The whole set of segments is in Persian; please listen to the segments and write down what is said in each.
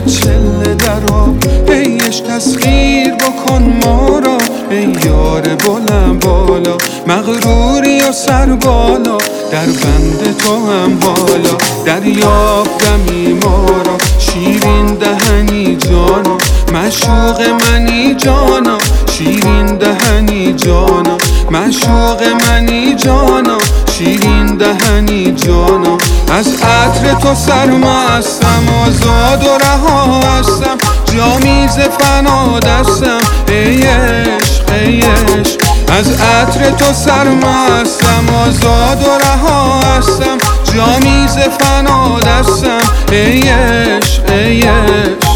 چله درا، ای عشق تسخیر بکن ما را، ای یار بلند بالا، مغروری و سر بالا، در بند تو هم بالا، دریاب دمی ما را، شیرین دهنی جانا، معشوق منی جانا، شیرین دهنی جانا، معشوق منی جانا، شیرین دهنی جانا. از عطر تو سرمستم، آزاد و رها هستم، جامی ز فنا دستم، ای عشق ای عشق. از عطر تو سرمستم، آزاد و رها هستم، جامی ز فنا دستم، ای عشق ای عشق.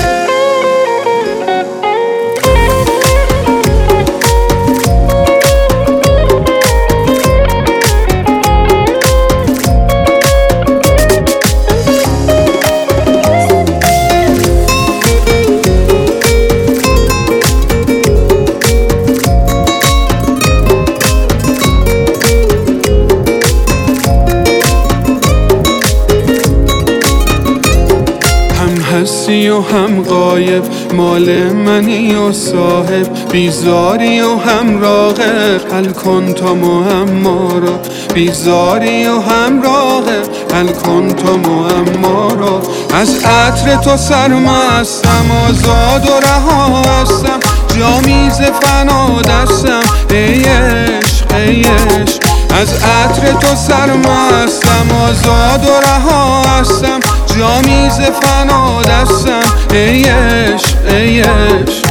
هستی و هم غایب، مال منی و صاحب، بیزاری و هم راغب، حل کن تا معما را، بیزاری و هم راغب، حل کن تا معما را. از عطر تو سرمستم، آزاد و رها هستم، جامی ز فنا دستم، ای عشق ای عشق. از عطر تو سرمستم، آزاد و رها هستم، جامی ز فنا دستم، ای عشق ای عشق.